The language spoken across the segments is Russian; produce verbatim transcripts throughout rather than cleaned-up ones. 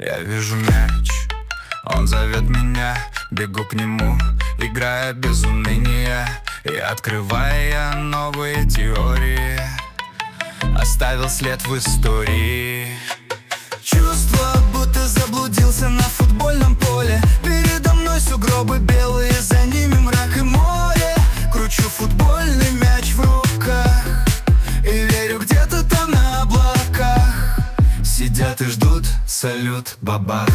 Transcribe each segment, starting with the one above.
Я вижу мяч, он зовет меня, бегу к нему, играя без уныния и открывая новые теории. Оставил след в истории. Чувство, будто заблудился на футбольном поле. Передо мной сугробы белые, за ними мрак и море. Кручу футбольный мяч в руках и верю, где-то там на облаках сидят и ждут, салют, бабах.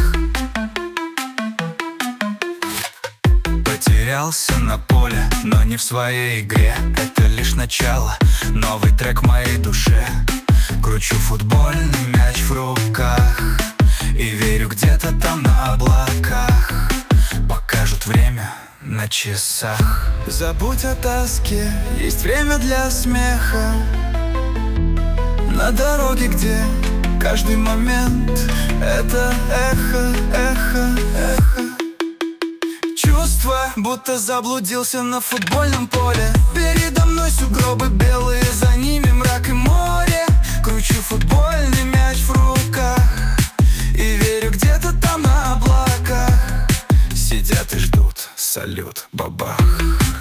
Потерялся на поле, но не в своей игре. Это лишь начало, новый трек в моей душе. Кручу футбольный мяч в руках и верю, где-то там на облаках покажут время на часах. Забудь о тоске, есть время для смеха. На дороге, где каждый момент — это эхо, эхо, эхо. Чувство, будто заблудился на футбольном поле. Передо мной сугробы белые, за ними мрак и море. Кручу футбольный мяч в руках и верю, где-то там на облаках сидят и ждут, салют, бабах.